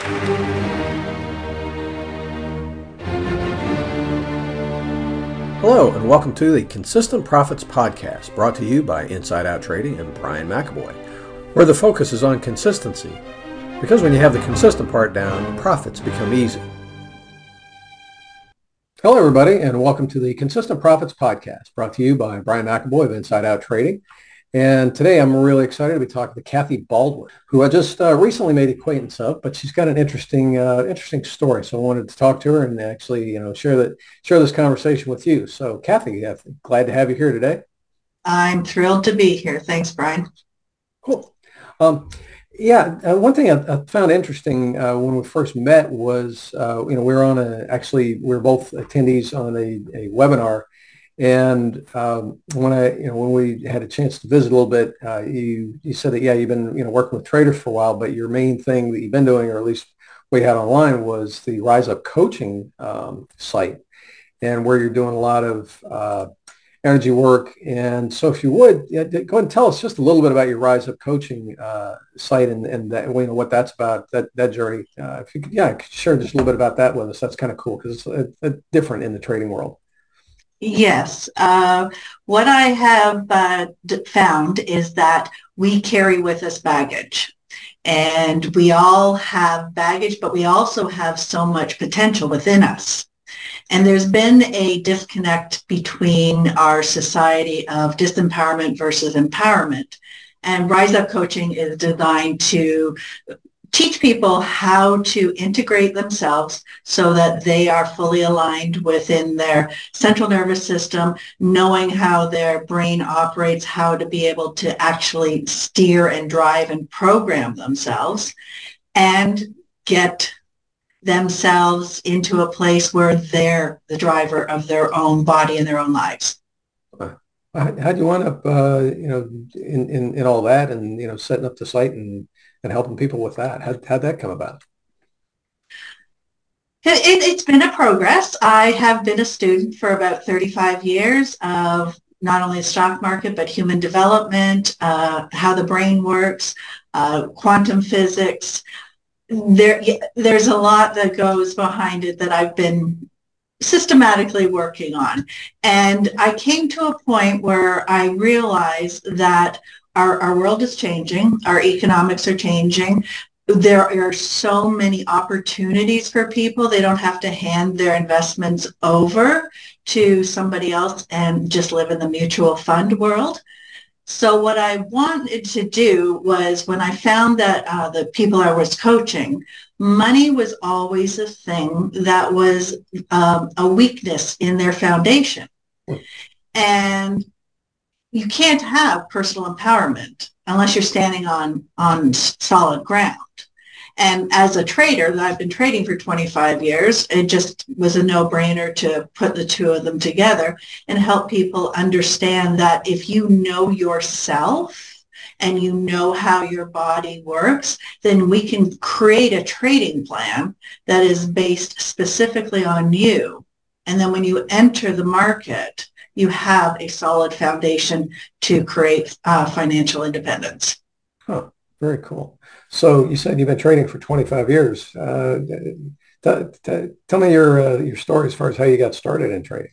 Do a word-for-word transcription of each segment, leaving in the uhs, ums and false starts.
Hello, and welcome to the Consistent Profits Podcast, brought to you by Inside Out Trading and Brian McAvoy, where the focus is on consistency. Because when you have the consistent part down, profits become easy. Hello, everybody, and welcome to the Consistent Profits Podcast, brought to you by Brian McAvoy of Inside Out Trading. And today I'm really excited to be talking to Kathy Baldwin, who I just uh, recently made acquaintance of, but she's got an interesting, uh, interesting story. So I wanted to talk to her and actually, you know, share that, share this conversation with you. So Kathy, I'm glad to have you here today. I'm thrilled to be here. Thanks, Brian. Cool. Um, yeah, uh, one thing I, I found interesting uh, when we first met was, uh, you know, we were on a, actually, we were both attendees on a, a webinar. And um, when I, you know, when we had a chance to visit a little bit, uh, you you said that yeah, you've been you know working with traders for a while, but your main thing that you've been doing, or at least what you had online, was the Rise Up coaching um, site, and where you're doing a lot of uh, energy work. And so, if you would, yeah, go ahead and tell us just a little bit about your Rise Up coaching uh, site and and that, you know what that's about, that that journey. Uh, if you could, yeah, share just a little bit about that with us. That's kind of cool because it's uh, uh, different in the trading world. Yes. Uh, what I have uh, d- found is that we carry with us baggage. And we all have baggage, but we also have so much potential within us. And there's been a disconnect between our society of disempowerment versus empowerment. And Rise Up Coaching is designed to teach people how to integrate themselves so that they are fully aligned within their central nervous system, knowing how their brain operates, how to be able to actually steer and drive and program themselves, and get themselves into a place where they're the driver of their own body and their own lives. How, how do you wind up, uh, you know, in, in, in all that and, you know, setting up the site and, and helping people with that? How, how'd that come about? It, it, it's been a progress. I have been a student for about thirty-five years of not only the stock market, but human development, uh, how the brain works, uh, quantum physics. There, there's a lot that goes behind it that I've been systematically working on. And I came to a point where I realized that our, our world is changing, our economics are changing. There are so many opportunities for people. They don't have to hand their investments over to somebody else and just live in the mutual fund world. So what I wanted to do was, when I found that uh, the people I was coaching, money was always a thing that was um, a weakness in their foundation. And you can't have personal empowerment unless you're standing on, on solid ground. And as a trader, that I've been trading for twenty-five years, it just was a no-brainer to put the two of them together and help people understand that if you know yourself and you know how your body works, then we can create a trading plan that is based specifically on you. And then when you enter the market, you have a solid foundation to create uh, financial independence. Huh, very cool. So you said you've been trading for twenty-five years. Uh, t- t- tell me your uh, your story as far as how you got started in trading.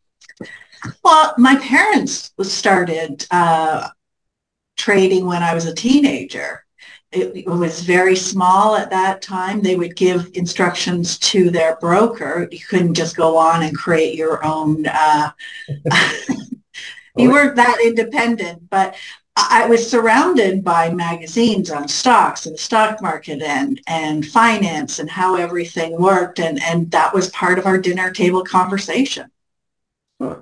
Well, my parents started uh, trading when I was a teenager. It, it was very small at that time. They would give instructions to their broker. You couldn't just go on and create your own. Uh, you Oh, yeah. weren't that independent, but I was surrounded by magazines on stocks and the stock market and, and finance and how everything worked. And, and that was part of our dinner table conversation. Huh.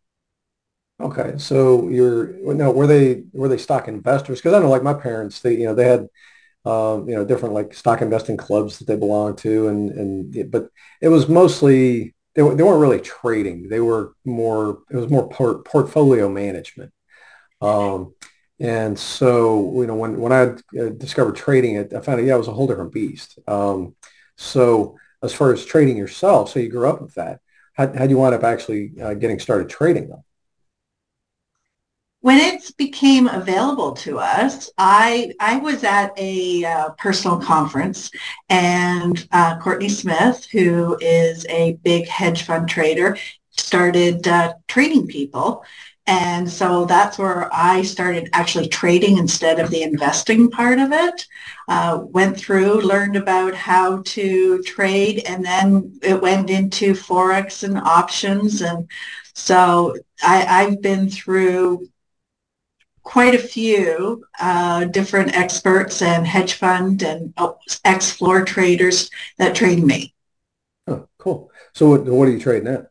Okay, so you're no, were they were they stock investors? Because I know, like my parents, they you know they had um, you know different like stock investing clubs that they belonged to, and and but it was mostly they were, they weren't really trading. They were more it was more port, portfolio management. Um, and so, you know, when, when I uh, discovered trading it, I found out, yeah, it was a whole different beast. Um, so as far as trading yourself, so you grew up with that. How, how do you wind up actually uh, getting started trading though? When it became available to us, I I was at a uh, personal conference, and uh, Courtney Smith, who is a big hedge fund trader, started uh, trading people. And so that's where I started actually trading instead of the investing part of it. Uh, went through, learned about how to trade, and then it went into Forex and options. And so I, I've been through quite a few uh, different experts and hedge fund and oh, ex-floor traders that trained me. Oh, cool. So what, what are you trading at?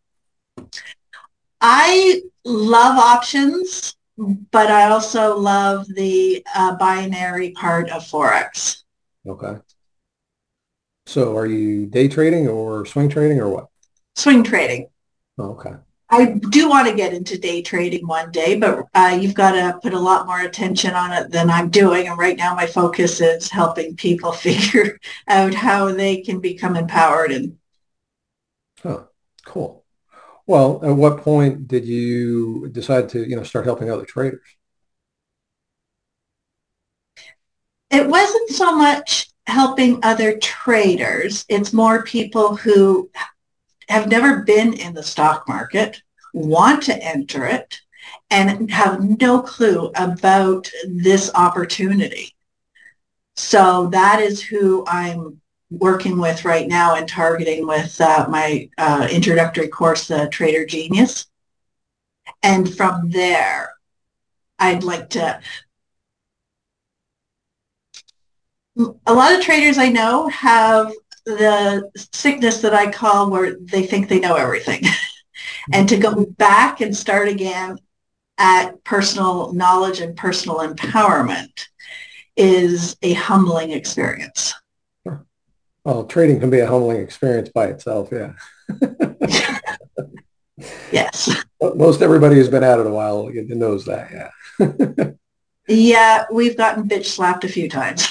I love options, but I also love the uh, binary part of Forex. Okay. So are you day trading or swing trading or what? Swing trading. Oh, okay. I do want to get into day trading one day, but uh, you've got to put a lot more attention on it than I'm doing. And right now my focus is helping people figure out how they can become empowered. And Oh, cool. Well, at what point did you decide to, you know, start helping other traders? it wasn't so much helping other traders. It's more people who have never been in the stock market, want to enter it, and have no clue about this opportunity. So that is who I'm working with right now and targeting with uh, my uh, introductory course, the Trader Genius. And from there, I'd like to, a lot of traders I know have the sickness that I call where they think they know everything. And to go back and start again at personal knowledge and personal empowerment is a humbling experience. Sure. Well, trading can be a humbling experience by itself. Yeah. Yes. Most everybody who's been at it a while knows that. Yeah. Yeah, we've gotten bitch slapped a few times.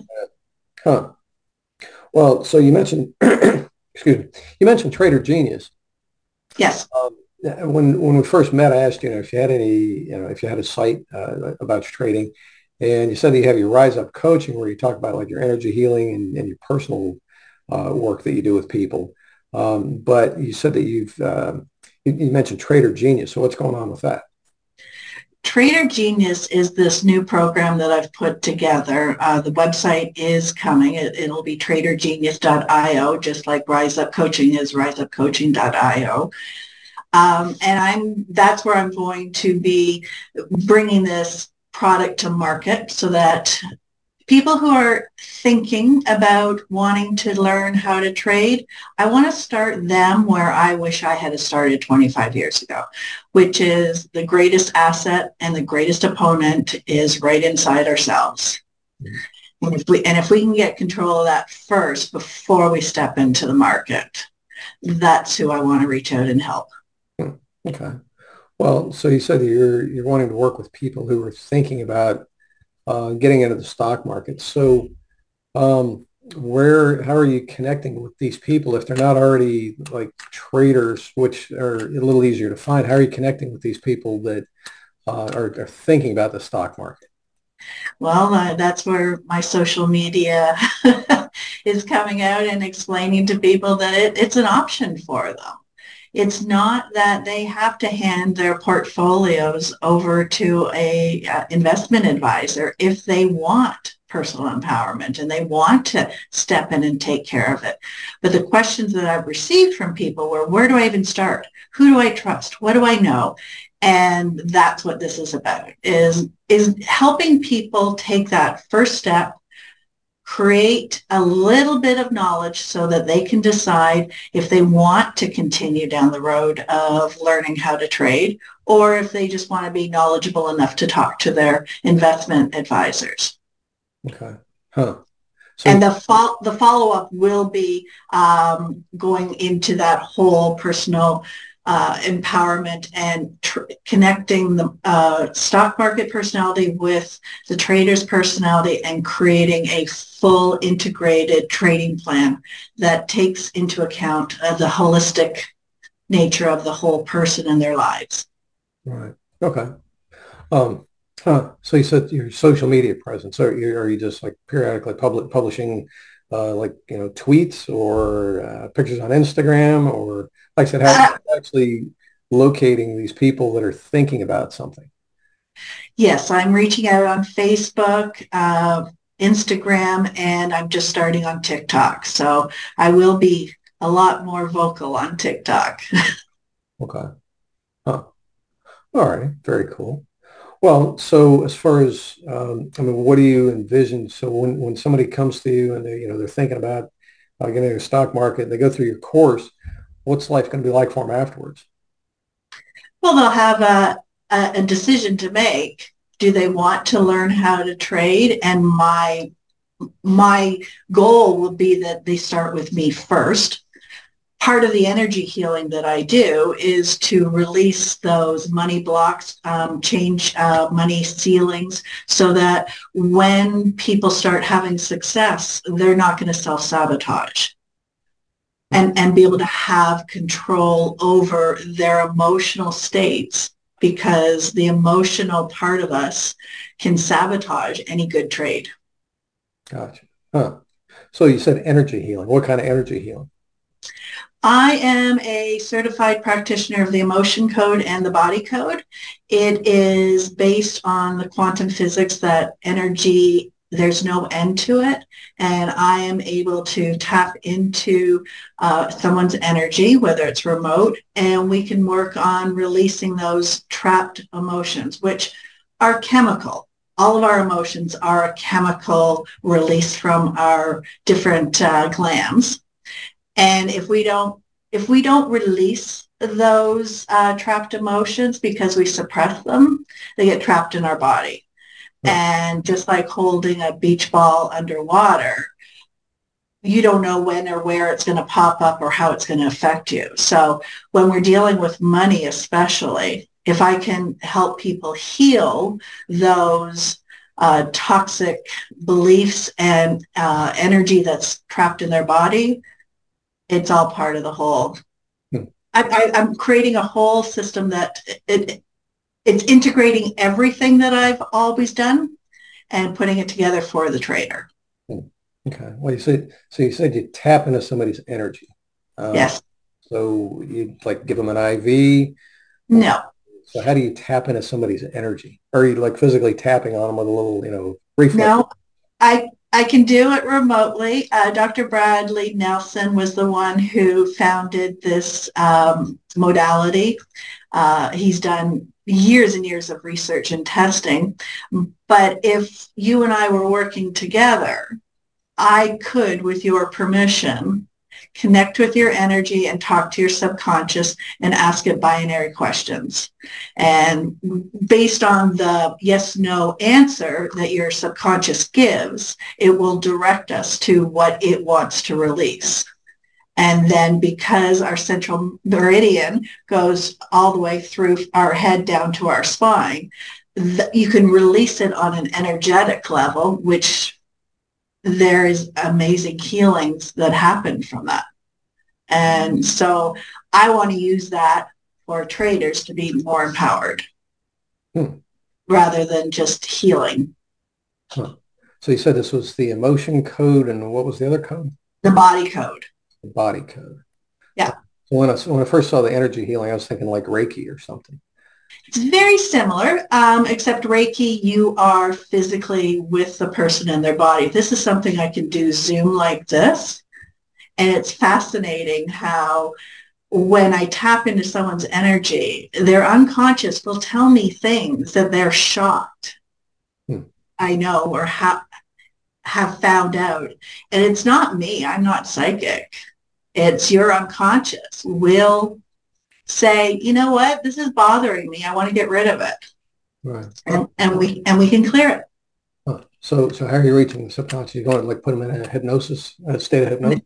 Huh. Well, so you mentioned, excuse me, you mentioned Trader Genius. Yes. Um, when when we first met, I asked you know if you had any, you know, if you had a site uh, about your trading, and you said that you have your Rise Up coaching where you talk about like your energy healing and, and your personal uh, work that you do with people. Um, but you said that you've uh, you, you mentioned Trader Genius. So what's going on with that? Trader Genius is this new program that I've put together. Uh, the website is coming. It, it'll be trader genius dot io, just like Rise Up Coaching is rise up coaching dot io. Um, and I'm that's where I'm going to be bringing this product to market so that people who are thinking about wanting to learn how to trade, I want to start them where I wish I had started twenty-five years ago, which is the greatest asset and the greatest opponent is right inside ourselves. And if we, and if we can get control of that first before we step into the market, that's who I want to reach out and help. Hmm. Okay. Well, so you said that you're you're wanting to work with people who are thinking about uh, getting into the stock market. So um, where, how are you connecting with these people if they're not already like traders, which are a little easier to find? How are you connecting with these people that uh, are, are thinking about the stock market? Well, uh, that's where my social media is coming out and explaining to people that it, it's an option for them. It's not that they have to hand their portfolios over to a uh, investment advisor if they want personal empowerment and they want to step in and take care of it. But the questions that I've received from people were, where do I even start? Who do I trust? What do I know? And that's what this is about, is, is helping people take that first step, create a little bit of knowledge so that they can decide if they want to continue down the road of learning how to trade or if they just want to be knowledgeable enough to talk to their investment advisors. Okay. Huh. And So, the, fo- the follow-up will be um, going into that whole personal uh, empowerment and tr- connecting the uh, stock market personality with the trader's personality and creating a full integrated trading plan that takes into account uh, the holistic nature of the whole person and their lives. right. Okay. Um, huh. So you said your social media presence. Are you, are you just like periodically public publishing uh, like you know tweets or uh, pictures on Instagram or like I said, how, how Uh, are you actually locating these people that are thinking about something? yes, I'm reaching out on Facebook, uh, Instagram, and I'm just starting on TikTok. So I will be a lot more vocal on TikTok. Okay. Huh. All right. Very cool. Well, so as far as um, I mean, what do you envision? So when when somebody comes to you and they you know they're thinking about uh, getting into the stock market, they go through your course. What's life going to be like for them afterwards? Well, they'll have a, a, a decision to make. Do they want to learn how to trade? And my my goal will be that they start with me first. Part of the energy healing that I do is to release those money blocks, um, change uh, money ceilings so that when people start having success, they're not going to self-sabotage and, and be able to have control over their emotional states because the emotional part of us can sabotage any good trade. Gotcha. Huh. So you said energy healing. What kind of energy healing? I am a certified practitioner of the emotion code and the body code. It is based on the quantum physics that energy, there's no end to it. And I am able to tap into uh, someone's energy, whether it's remote, and we can work on releasing those trapped emotions, which are chemical. All of our emotions are a chemical release from our different uh, glands. And if we don't if we don't release those uh, trapped emotions because we suppress them, they get trapped in our body. Huh. And just like holding a beach ball underwater, you don't know when or where it's going to pop up or how it's going to affect you. So when we're dealing with money, especially, if I can help people heal those uh, toxic beliefs and uh, energy that's trapped in their body, it's all part of the whole. Hmm. I, I, I'm creating a whole system that it, it's integrating everything that I've always done and putting it together for the trader. Hmm. Okay. Well, you said so. You said you tap into somebody's energy. Uh, Yes. so you like give them an I V. Or, No. so how do you tap into somebody's energy? Or are you like physically tapping on them with a little, you know, reflex? No. I I can do it remotely. Uh, Doctor Bradley Nelson was the one who founded this um, modality. Uh, he's done years and years of research and testing. But if you and I were working together, I could, with your permission, connect with your energy and talk to your subconscious and ask it binary questions. And based on the yes, no answer that your subconscious gives, it will direct us to what it wants to release. And then because our central meridian goes all the way through our head down to our spine, you can release it on an energetic level, which there is amazing healings that happen from that. And so I want to use that for traders to be more empowered Hmm. rather than just healing. Huh. So you said this was the emotion code, and what was the other code? The body code. The body code. Yeah. When I, when I first saw the energy healing, I was thinking like Reiki or something. It's very similar, um, except Reiki, you are physically with the person in their body. This is something I can do Zoom like this. And it's fascinating how when I tap into someone's energy, their unconscious will tell me things that they're shocked Hmm. I know or have have found out. And it's not me. I'm not psychic. It's your unconscious will say, you know what, this is bothering me. I want to get rid of it. Right. Huh. And, and we and we can clear it. Huh. So, so how are you reaching the subconscious? You're going to like put them in a hypnosis, a state of hypnosis?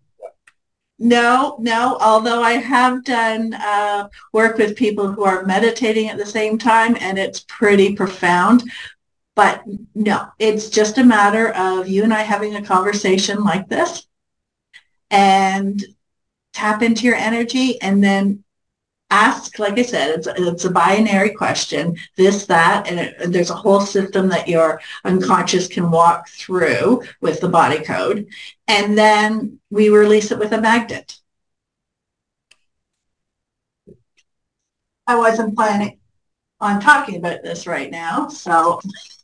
No, no, although I have done uh, work with people who are meditating at the same time, and it's pretty profound. But no, it's just a matter of you and I having a conversation like this and tap into your energy and then ask, like I said, it's, it's a binary question, this, that, and, it, and there's a whole system that your unconscious can walk through with the body code. And then we release it with a magnet. I wasn't planning on talking about this right now, so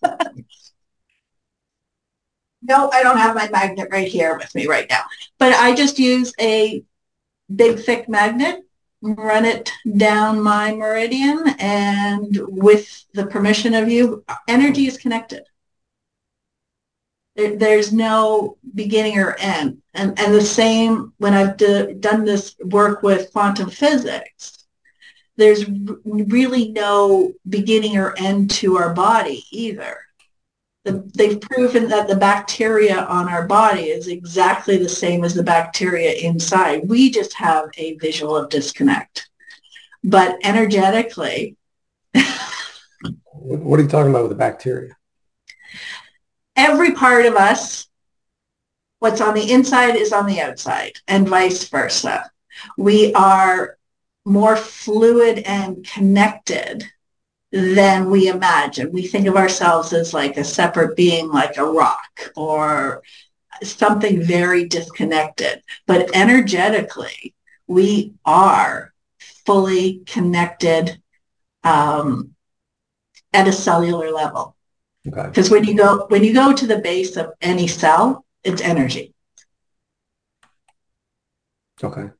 no, I don't have my magnet right here with me right now. But I just use a big, thick magnet, run it down my meridian, and with the permission of you, energy is connected. There, there's no beginning or end. And, and the same when I've d- done this work with quantum physics, there's really no beginning or end to our body either. The, they've proven that the bacteria on our body is exactly the same as the bacteria inside. We just have a visual of disconnect. But energetically, what are you talking about with the bacteria? Every part of us, what's on the inside is on the outside, and vice versa. We are more fluid and connected than we imagine. We think of ourselves as like a separate being, like a rock or something very disconnected. But energetically, we are fully connected um, at a cellular level. Because okay. when you go when you go to the base of any cell, it's energy. Okay.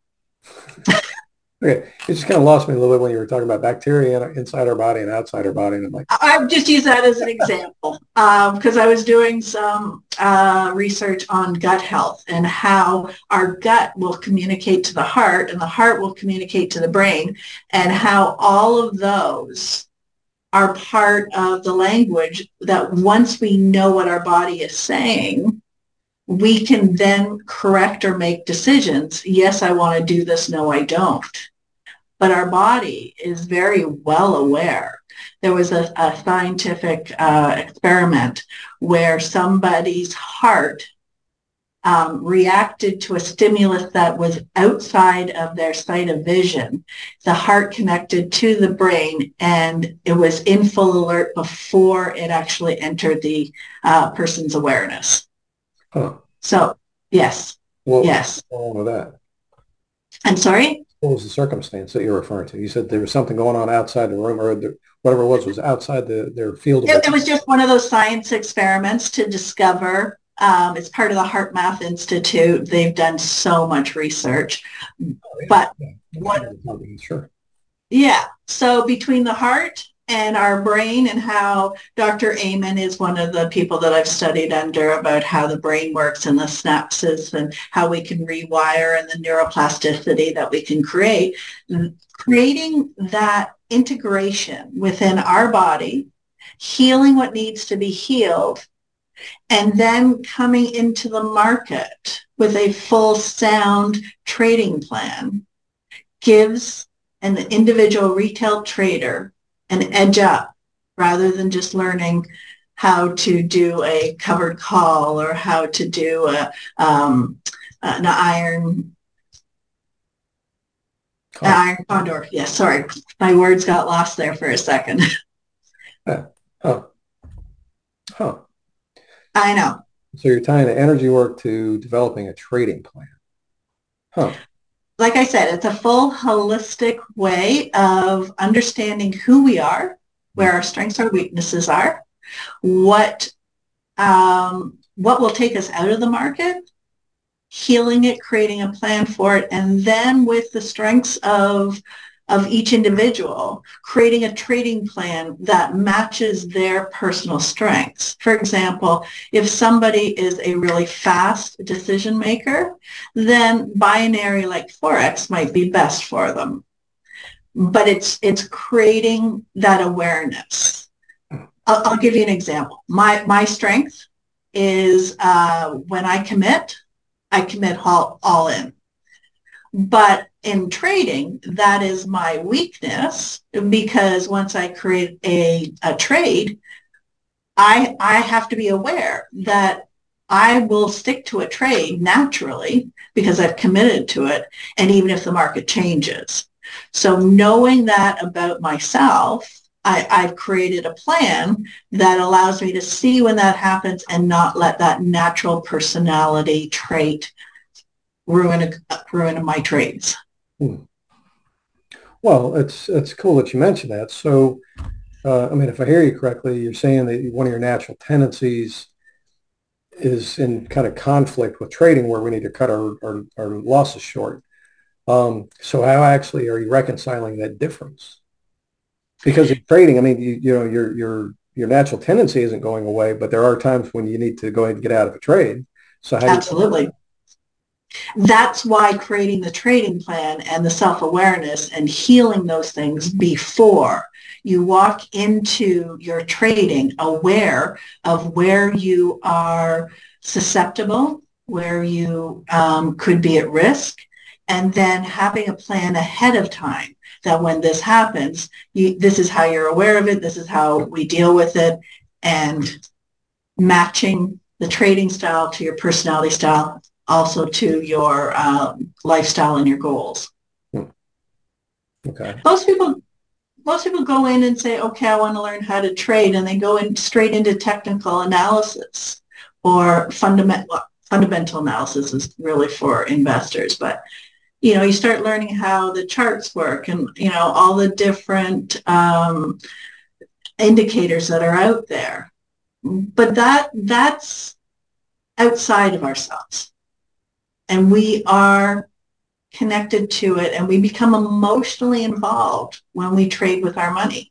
Okay, it just kind of lost me a little bit when you were talking about bacteria inside our body and outside our body, and I'm like, I've just used that as an example because um, I was doing some uh, research on gut health and how our gut will communicate to the heart, and the heart will communicate to the brain, and how all of those are part of the language that once we know what our body is saying, we can then correct or make decisions. Yes, I want to do this. No, I don't. But our body is very well aware. There was a, a scientific uh, experiment where somebody's heart um, reacted to a stimulus that was outside of their sight of vision. The heart connected to the brain, and it was in full alert before it actually entered the uh, person's awareness. Huh. So, yes. What yes. was wrong with that? I'm sorry? What was the circumstance that you're referring to? You said there was something going on outside the room, or the, whatever it was, was outside the, their field of it, it was just one of those science experiments to discover. Um, it's part of the HeartMath Institute. They've done so much research. Oh, yeah. But yeah. what? Sure. Yeah. So between the heart and our brain, and how Doctor Amen is one of the people that I've studied under about how the brain works and the synapses and how we can rewire and the neuroplasticity that we can create, creating that integration within our body, healing what needs to be healed, and then coming into the market with a full sound trading plan gives an individual retail trader an edge up rather than just learning how to do a covered call or how to do a, um, an iron oh. an iron condor. Yes, yeah, sorry. My words got lost there for a second. Uh, huh. Huh. I know. So you're tying the energy work to developing a trading plan. Huh. Like I said, it's a full holistic way of understanding who we are, where our strengths or weaknesses are, what um, what will take us out of the market, healing it, creating a plan for it, and then with the strengths of of each individual, creating a trading plan that matches their personal strengths. For example, if somebody is a really fast decision maker, then binary like Forex might be best for them. But it's it's creating that awareness. I'll, I'll give you an example. My, my strength is uh, when I commit, I commit all, all in. But in trading, that is my weakness, because once I create a, a trade, I, I have to be aware that I will stick to a trade naturally because I've committed to it, and even if the market changes. So knowing that about myself, I, I've created a plan that allows me to see when that happens and not let that natural personality trait ruin ruin my trades. Hmm. Well, it's it's cool that you mentioned that. So, uh, I mean, if I hear you correctly, you're saying that one of your natural tendencies is in kind of conflict with trading, where we need to cut our our, our losses short. Um, so, how actually are you reconciling that difference? Because in trading, I mean, you, you know, your your your natural tendency isn't going away, but there are times when you need to go ahead and get out of a trade. So, how do you? Absolutely. That's why creating the trading plan and the self-awareness and healing those things before you walk into your trading aware of where you are susceptible, where you um, could be at risk, and then having a plan ahead of time that when this happens, you, this is how you're aware of it, this is how we deal with it, and matching the trading style to your personality style, also to your um, lifestyle and your goals. Hmm. Okay. Most people, most people go in and say, "Okay, I want to learn how to trade," and they go in straight into technical analysis or fundamental fundamental analysis is really for investors. But you know, you start learning how the charts work and you know all the different um, indicators that are out there. But that that's outside of ourselves. And we are connected to it and we become emotionally involved when we trade with our money.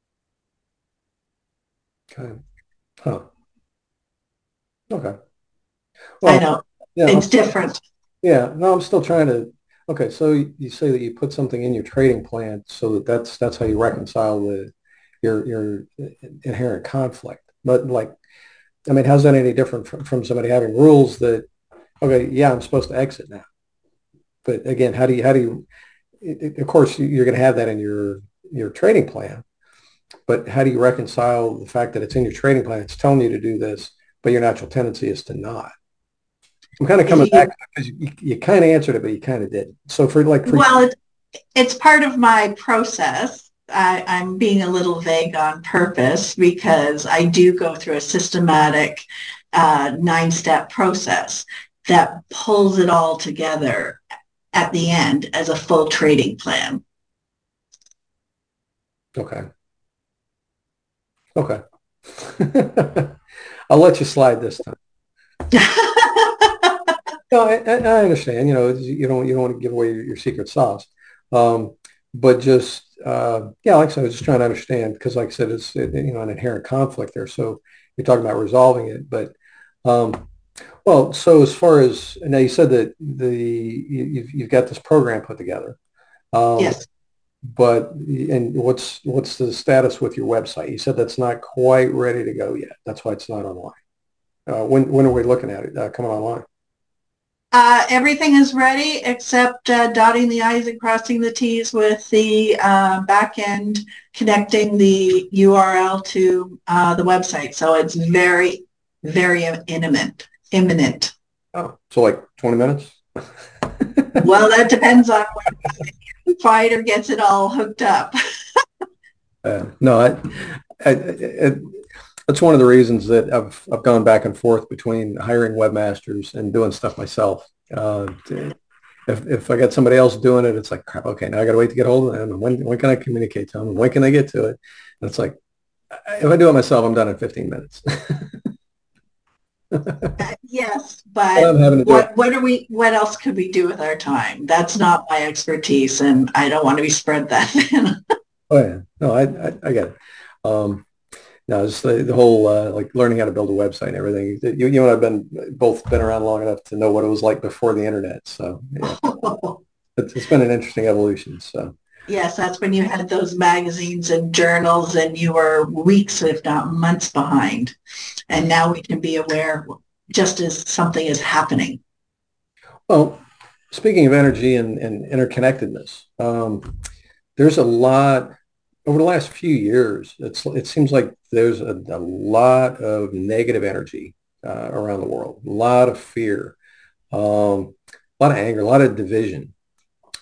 Okay. Huh. Okay. I Well, know yeah, I'm it's still, different. yeah. No, I'm still trying to. Okay, so you you say that you put something in your trading plan, so that that's that's how you reconcile the your your inherent conflict. But like, I mean, how's that any different from, from somebody having rules that, okay, yeah, I'm supposed to exit now. But again, how do you how do you? It, it- of course, you're going to have that in your your trading plan. But how do you reconcile the fact that it's in your trading plan? It's telling you to do this, but your natural tendency is to not. I'm kind of coming back You, because you, you kind of answered it, but you kind of didn't. So for like for well, it, it's part of my process. I, I'm being a little vague on purpose because I do go through a systematic uh, nine-step process that pulls it all together at the end as a full trading plan. okay, okay, I'll let you slide this time. No, I, I I understand. You know, you don't you don't want to give away your, your secret sauce, um, but just uh, yeah, like I said, I was just trying to understand because, like I said, it's it, you know an inherent conflict there. So you're talking about resolving it, but um, well, so as far as now, you said that the you, you've you've got this program put together, um, Yes. but and what's what's the status with your website? You said that's not quite ready to go yet. That's why it's not online. Uh, when when are we looking at it uh, coming online? Uh, everything is ready except uh, dotting the i's and crossing the t's with the uh, back end connecting the U R L to uh, the website. So it's very, very imminent. Imminent. Oh, so like twenty minutes? Well, that depends on when the fighter gets it all hooked up. Uh, no, I, I, it, that's one of the reasons that I've I've gone back and forth between hiring webmasters and doing stuff myself. Uh, to, if if I got somebody else doing it, it's like crap. Okay, now I got to wait to get hold of them. And when when can I communicate to them? And when can I get to it? And it's like if I do it myself, I'm done in fifteen minutes. Uh, yes, But but I'm having to do it. what what are we? What else could we do with our time? That's not my expertise, and I don't want to be spread that thin. Oh yeah, no, I I, I get it. Um, No, it's the, the whole uh, like learning how to build a website and everything. You, you and I've been both been around long enough to know what it was like before the internet. So yeah, it's, it's been an interesting evolution. So Yes, that's when you had those magazines and journals and you were weeks, if not months behind. And now we can be aware just as something is happening. well, speaking of energy and, and interconnectedness, um, there's a lot over the last few years. It's it seems like there's a, a lot of negative energy uh, around the world, a lot of fear, um, a lot of anger, a lot of division.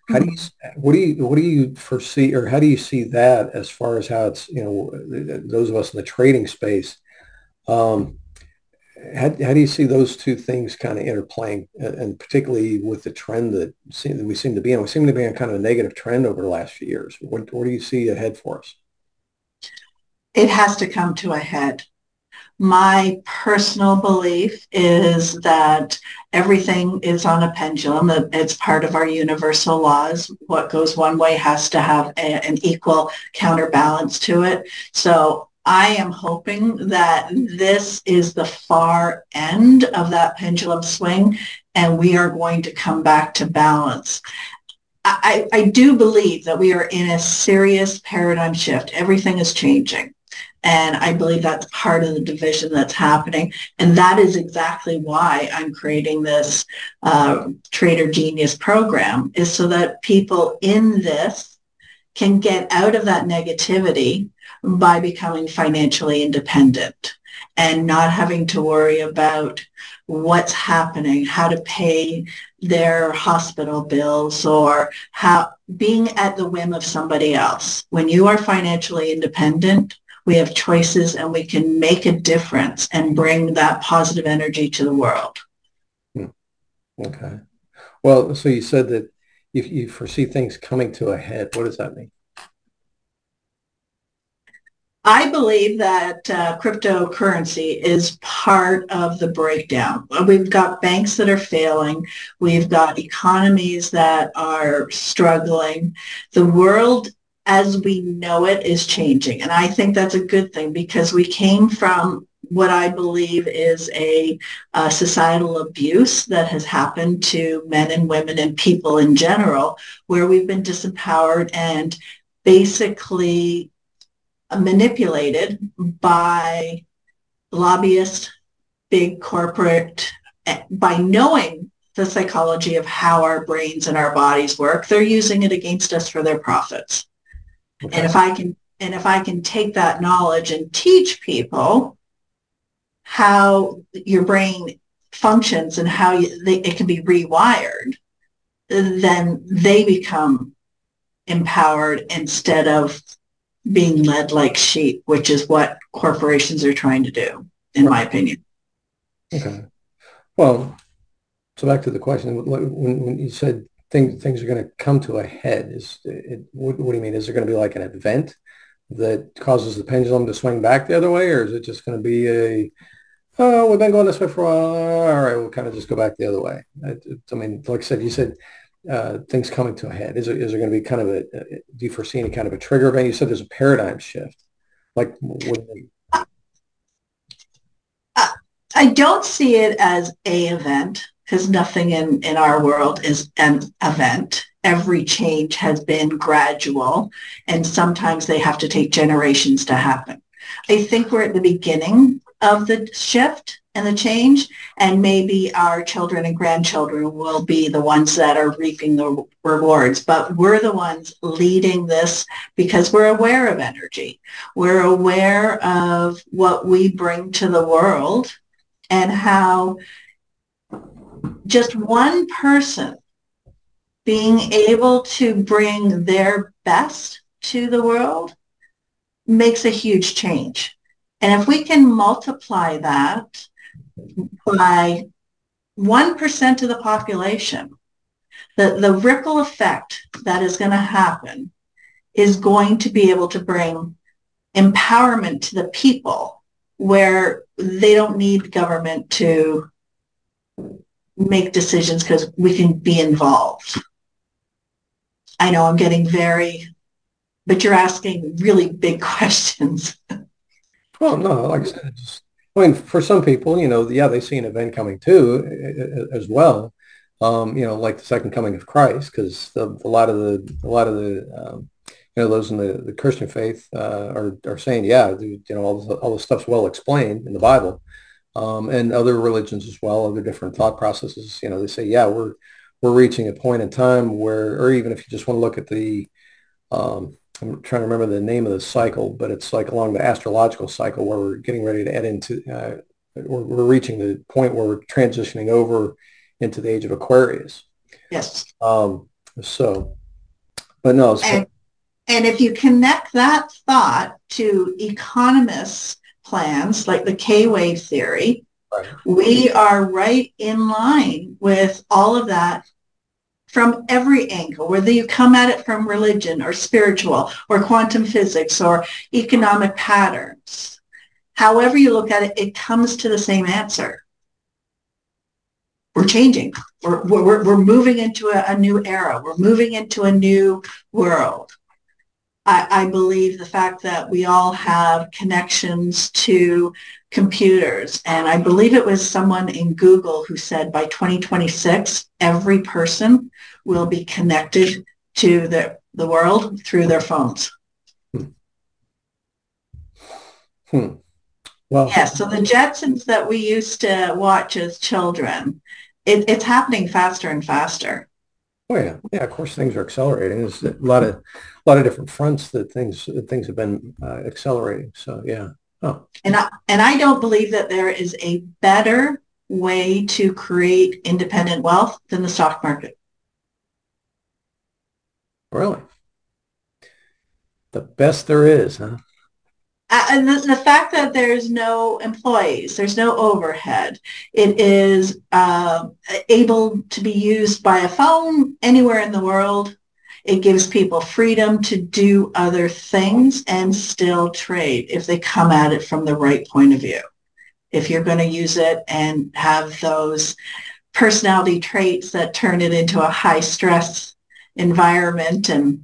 How do you, what do you, what do you foresee, or how do you see that as far as how it's, you know, those of us in the trading space, um, how, how do you see those two things kind of interplaying, and, and particularly with the trend that, seem, that we seem to be in? We seem to be on kind of a negative trend over the last few years. What, what do you see ahead for us? It has to come to a head. My personal belief is that everything is on a pendulum. It's part of our universal laws. What goes one way has to have a, an equal counterbalance to it. So I am hoping that this is the far end of that pendulum swing, and we are going to come back to balance. I, I do believe that we are in a serious paradigm shift. Everything is changing. And I believe that's part of the division that's happening. And that is exactly why I'm creating this uh, Trader Genius program, is so that people in this can get out of that negativity by becoming financially independent and not having to worry about what's happening, how to pay their hospital bills, or how being at the whim of somebody else. When you are financially independent, we have choices and we can make a difference and bring that positive energy to the world. Hmm. Okay. Well, so you said that if you foresee things coming to a head, what does that mean? I believe that uh, cryptocurrency is part of the breakdown. We've got banks that are failing. We've got economies that are struggling. The world as we know it is changing. And I think that's a good thing, because we came from what I believe is a, a societal abuse that has happened to men and women and people in general, where we've been disempowered and basically manipulated by lobbyists, big corporate, by knowing the psychology of how our brains and our bodies work. They're using it against us for their profits. Okay. And if I can, and if I can take that knowledge and teach people how your brain functions and how you, they, it can be rewired, then they become empowered instead of being led like sheep, which is what corporations are trying to do, in my opinion. Okay. Well, so back to the question, when, when you said things things are going to come to a head, is it, what, what do you mean? Is there going to be like an event that causes the pendulum to swing back the other way, or is it just going to be a, oh, we've been going this way for a while, all right, we'll kind of just go back the other way? I, I mean, like I said, you said uh, things coming to a head. Is, it, is there going to be kind of a, a, do you foresee any kind of a trigger event? You said there's a paradigm shift. Like, what, I don't see it as a event, because nothing in, in our world is an event. Every change has been gradual, and sometimes they have to take generations to happen. I think we're at the beginning of the shift and the change, and maybe our children and grandchildren will be the ones that are reaping the rewards. But we're the ones leading this because we're aware of energy. We're aware of what we bring to the world, and how just one person being able to bring their best to the world makes a huge change. And if we can multiply that by one percent of the population, the, the ripple effect that is going to happen is going to be able to bring empowerment to the people, where they don't need government to make decisions, because we can be involved. I know I'm getting very, but you're asking really big questions. well, no, like I said, just, I mean, for some people, you know, yeah, they see an event coming too, as well. Um, you know, like the second coming of Christ, because a lot of the, a lot of the, um, you know, those in the, the Christian faith uh, are are saying, yeah, you know, all this, all this stuff's well explained in the Bible, um, and other religions as well, other different thought processes. You know, they say, yeah, we're we're reaching a point in time where, or even if you just want to look at the, um, I'm trying to remember the name of the cycle, but it's like along the astrological cycle where we're getting ready to head into, uh, we're, we're reaching the point where we're transitioning over into the age of Aquarius. Yes. Um, so. But no, so, And, and if you connect that thought to economists' plans, like the K-wave theory, right. we are right in line with all of that from every angle, whether you come at it from religion or spiritual or quantum physics or economic patterns. However you look at it, it comes to the same answer. We're changing. We're, we're, we're moving into a, a new era. We're moving into a new world. I, I believe the fact that we all have connections to computers, and I believe it was someone in Google who said by twenty twenty-six, every person will be connected to the, the world through their phones. Hmm. Hmm. Well, Yes, so the Jetsons that we used to watch as children, it, it's happening faster and faster. oh yeah, yeah. Of course, things are accelerating. There's a lot of, a lot of different fronts that things that things have been uh, accelerating. So yeah. Oh, And I, and I don't believe that there is a better way to create independent wealth than the stock market. really? The best there is, huh? Uh, and the, the fact that there's no employees, there's no overhead, it is uh, able to be used by a phone anywhere in the world. It gives people freedom to do other things and still trade if they come at it from the right point of view. If you're going to use it and have those personality traits that turn it into a high stress environment, and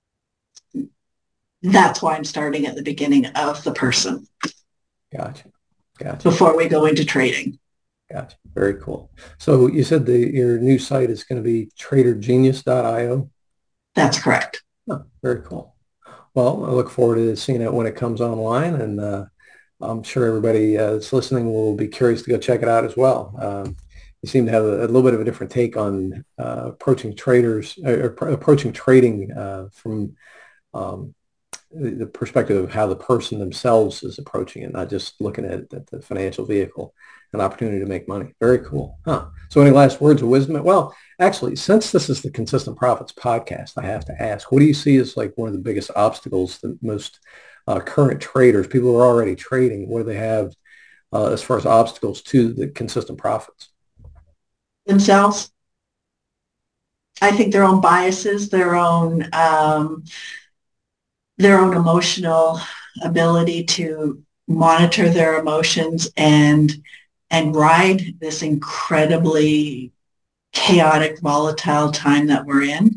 that's why I'm starting at the beginning of the person Gotcha. Gotcha. before we go into trading. Gotcha. Very cool. So you said the your new site is going to be trader genius dot io. That's correct. Oh, very cool. Well, I look forward to seeing it when it comes online, and uh, I'm sure everybody uh, that's listening will be curious to go check it out as well. Um, you seem to have a, a little bit of a different take on uh, approaching traders or, or approaching trading uh, from um, the, the perspective of how the person themselves is approaching it, not just looking at, at the financial vehicle, an opportunity to make money. Very cool. Huh. So any last words of wisdom? Well, actually, since this is the Consistent Profits podcast, I have to ask, what do you see as like one of the biggest obstacles that most uh, current traders, people who are already trading, what do they have uh, as far as obstacles to the consistent profits? Themselves. I think their own biases, their own um, their own emotional ability to monitor their emotions and and ride this incredibly chaotic, volatile time that we're in.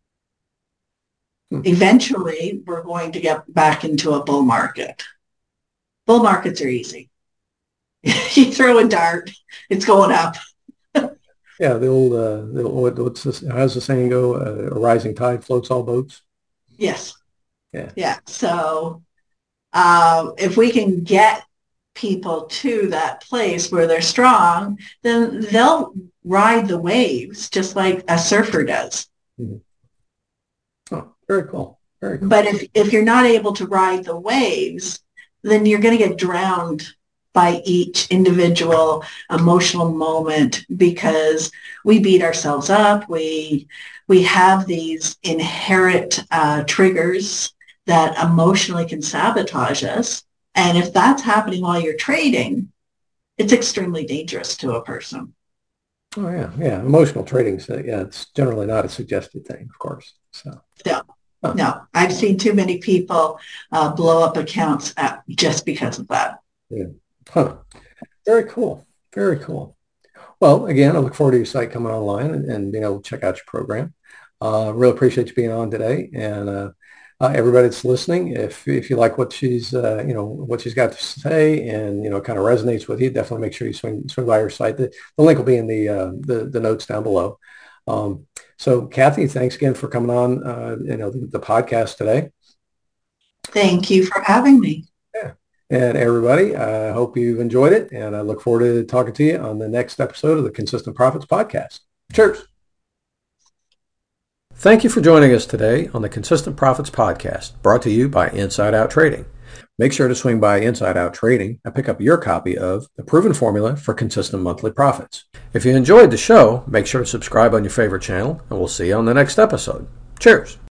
Hmm. Eventually, we're going to get back into a bull market. Bull markets are easy. You throw a dart, it's going up. Yeah, the old, uh, the, what, what's this, how's the saying go? Uh, a rising tide floats all boats. Yes. Yeah. Yeah. So um, if we can get people to that place where they're strong, then they'll ride the waves just like a surfer does. Mm-hmm. Oh, very cool. Very cool. But if, if you're not able to ride the waves, then you're going to get drowned by each individual emotional moment because we beat ourselves up. We, we have these inherent uh, triggers that emotionally can sabotage us. And if that's happening while you're trading, it's extremely dangerous to a person. Oh yeah, yeah. Emotional trading, so yeah, it's generally not a suggested thing, of course. So, No, huh, no, I've seen too many people uh, blow up accounts at, just because of that. yeah, huh. Very cool. Very cool. Well, again, I look forward to your site coming online and, and being able to check out your program. Uh, really appreciate you being on today, and uh, uh, everybody that's listening, if if you like what she's uh, you know what she's got to say, and you know kind of resonates with you, definitely make sure you swing swing by her site. The, the link will be in the uh, the the notes down below. Um, so, Kathy, thanks again for coming on uh, you know the, the podcast today. Thank you for having me. Yeah. And everybody, I hope you've enjoyed it, and I look forward to talking to you on the next episode of the Consistent Profits podcast. Cheers. Thank you for joining us today on the Consistent Profits podcast, brought to you by Inside Out Trading. Make sure to swing by Inside Out Trading and pick up your copy of The Proven Formula for Consistent Monthly Profits. If you enjoyed the show, make sure to subscribe on your favorite channel, and we'll see you on the next episode. Cheers.